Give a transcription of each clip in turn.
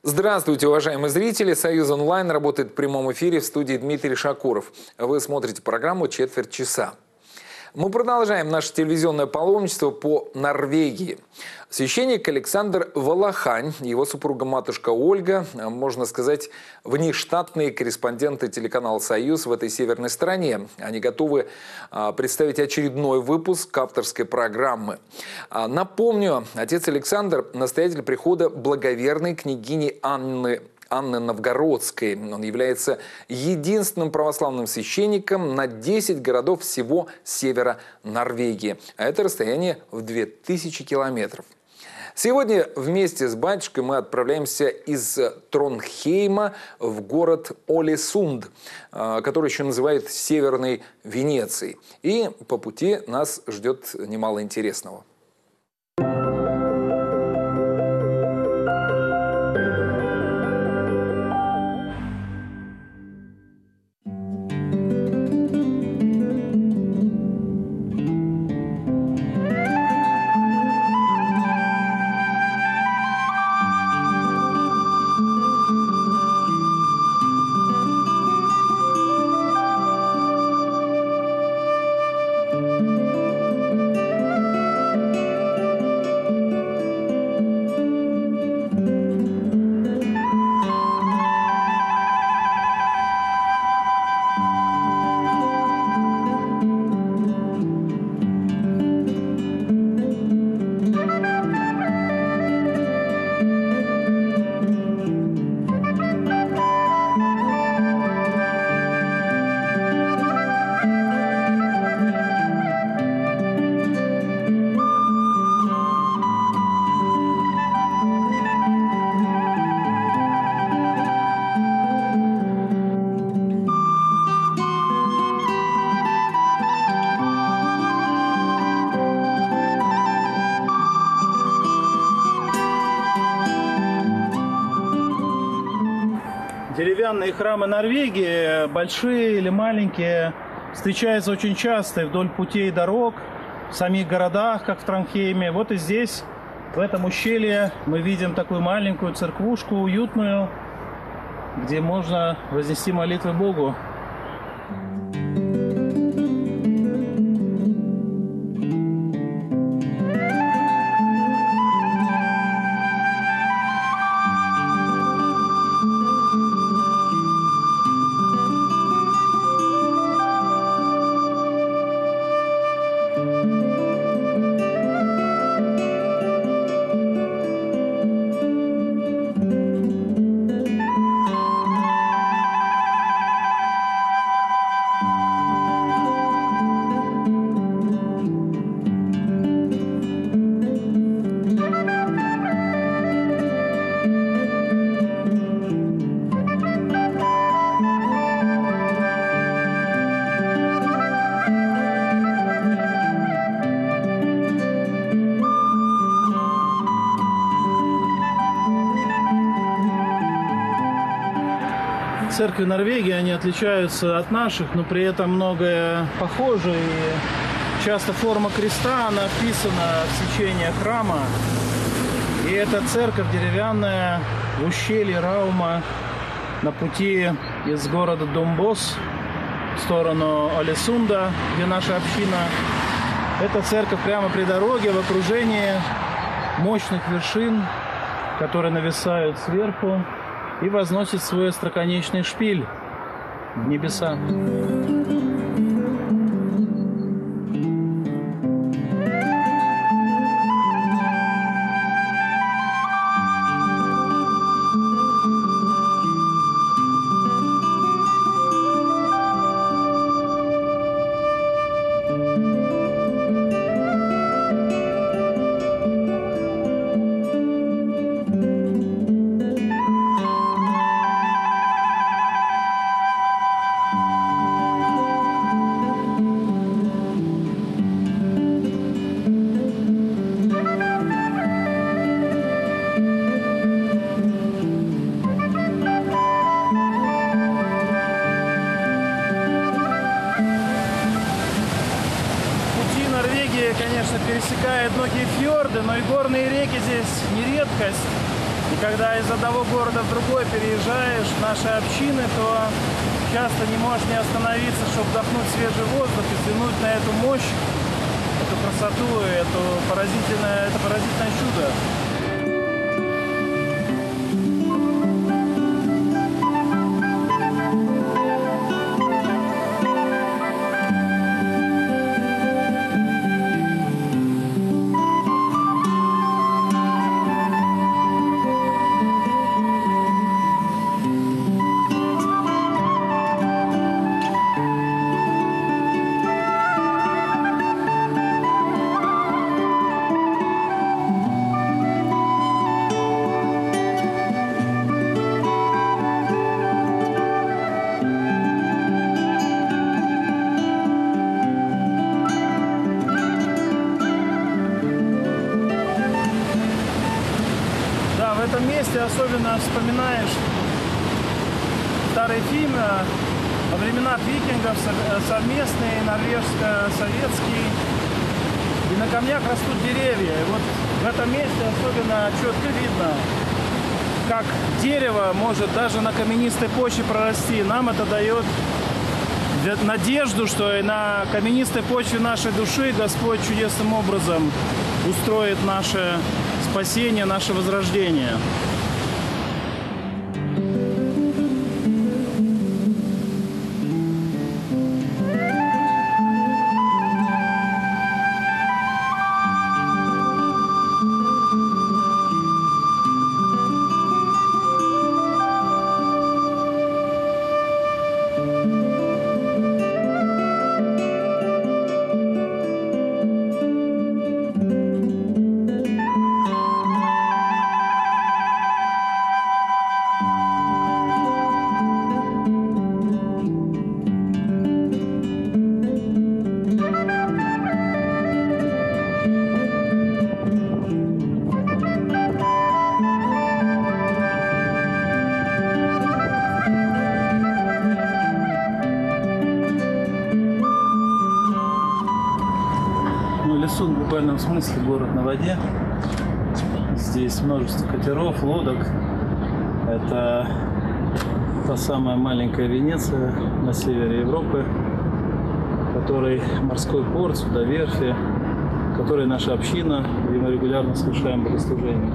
Здравствуйте, уважаемые зрители. «Союз онлайн» работает в прямом эфире, в студии Дмитрий Шакуров. Вы смотрите программу «Четверть часа». Мы продолжаем наше телевизионное паломничество по Норвегии. Священник Александр Волохань, его супруга-матушка Ольга, можно сказать, внештатные корреспонденты телеканала «Союз» в этой северной стране. Они готовы представить очередной выпуск авторской программы. Напомню, отец Александр – настоятель прихода благоверной княгини Анны Новгородской. Он является единственным православным священником на 10 городов всего севера Норвегии. А это расстояние в 2000 километров. Сегодня вместе с батюшкой мы отправляемся из Тронхейма в город Олесунд, который еще называют Северной Венецией. И по пути нас ждет немало интересного. Деревянные храмы Норвегии, большие или маленькие, встречаются очень часто вдоль путей и дорог, в самих городах, как в Тронхейме. Вот и здесь, в этом ущелье, мы видим такую маленькую церквушку, уютную, где можно вознести молитвы Богу. Церкви Норвегии, они отличаются от наших, но при этом многое похоже. И часто форма креста, она вписана в сечение храма. И эта церковь деревянная в ущелье Раума на пути из города Домбос в сторону Олесунда, где наша община. Эта церковь прямо при дороге, в окружении мощных вершин, которые нависают сверху и возносит свой остроконечный шпиль в небеса. конечно, пересекает многие фьорды, но и горные реки здесь не редкость. И когда из одного города в другой переезжаешь в наши общины, то часто не можешь не остановиться, чтобы вдохнуть свежий воздух и взглянуть на эту мощь, эту красоту, это поразительное чудо. В этом месте особенно вспоминаешь старые фильмы о временах викингов, совместные, норвежско-советские. И на камнях растут деревья. И вот в этом месте особенно четко видно, как дерево может даже на каменистой почве прорасти. Нам это дает надежду, что и на каменистой почве нашей души Господь чудесным образом устроит наше спасение, наше возрождение. Лисун в буквальном смысле город на воде. Здесь множество катеров, лодок. Это та самая маленькая Венеция на севере Европы, в которой морской порт, судоверфи, в которой наша община, где мы регулярно совершаем богослужения.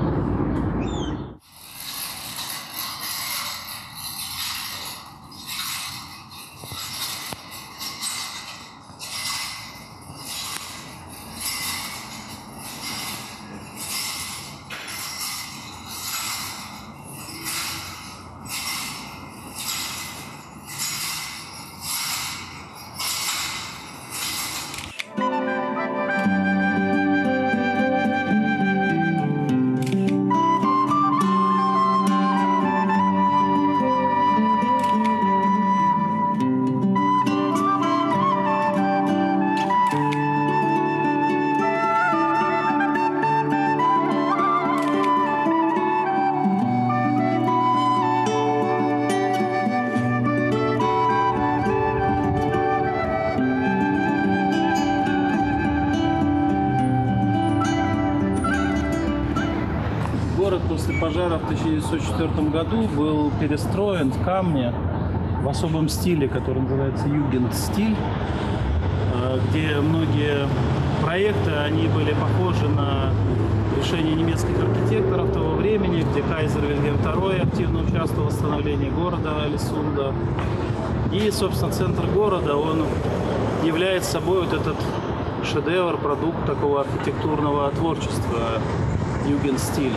Город после пожара в 1904 году был перестроен в камне в особом стиле, который называется югенд-стиль, где многие проекты они были похожи на решения немецких архитекторов того времени, где кайзер Вильгельм II активно участвовал в восстановлении города Лисунда. И, собственно, центр города, он является собой вот этот шедевр, продукт такого архитектурного творчества югенд-стиль.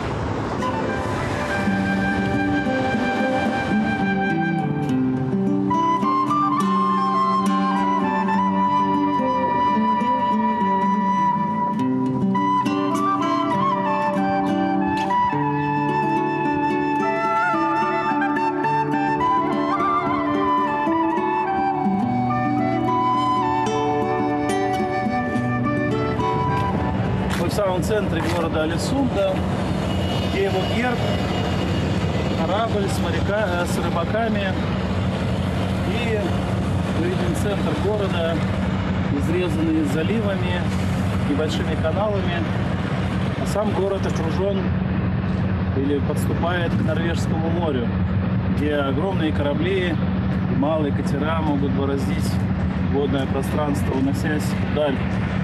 В самом центре города Лисунда, где его герб, корабль с рыбаками. И мы видим центр города, изрезанный заливами, небольшими каналами. А сам город окружен или подступает к Норвежскому морю, где огромные корабли, малые катера могут бороздить водное пространство, уносясь вдаль.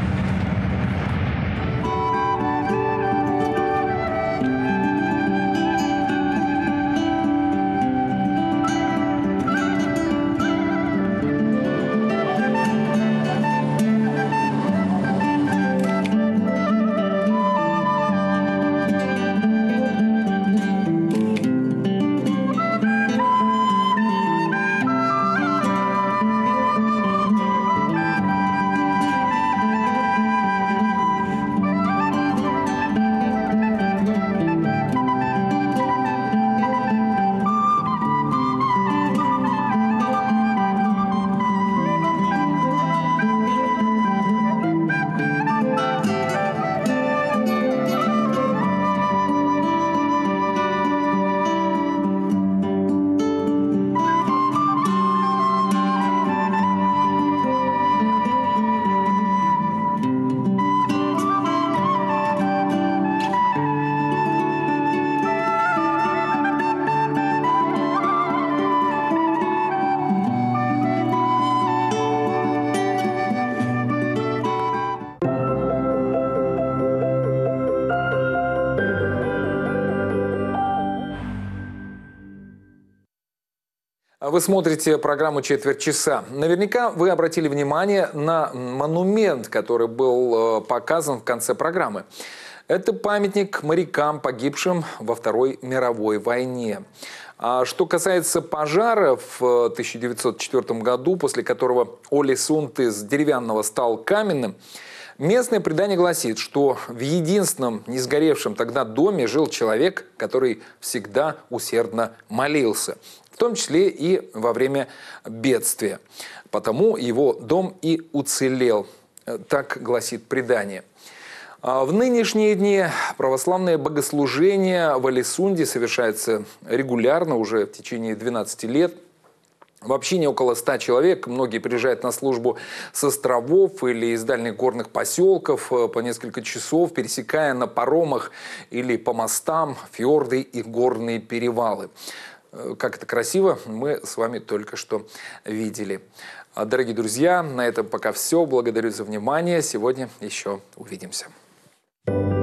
Вы смотрите программу «Четверть часа». Наверняка вы обратили внимание на монумент, который был показан в конце программы. Это памятник морякам, погибшим во Второй мировой войне. А что касается пожара в 1904 году, после которого Олесунд из деревянного стал каменным, местное предание гласит, что в единственном не сгоревшем тогда доме жил человек, который всегда усердно молился, в том числе и во время бедствия. Потому его дом и уцелел, так гласит предание. В нынешние дни православное богослужение в Олесунде совершается регулярно, уже в течение 12 лет. В общине около 100 человек, многие приезжают на службу с островов или из дальних горных поселков по несколько часов, пересекая на паромах или по мостам фьорды и горные перевалы. Как это красиво, мы с вами только что видели. Дорогие друзья, на этом пока все. Благодарю за внимание. Сегодня еще увидимся.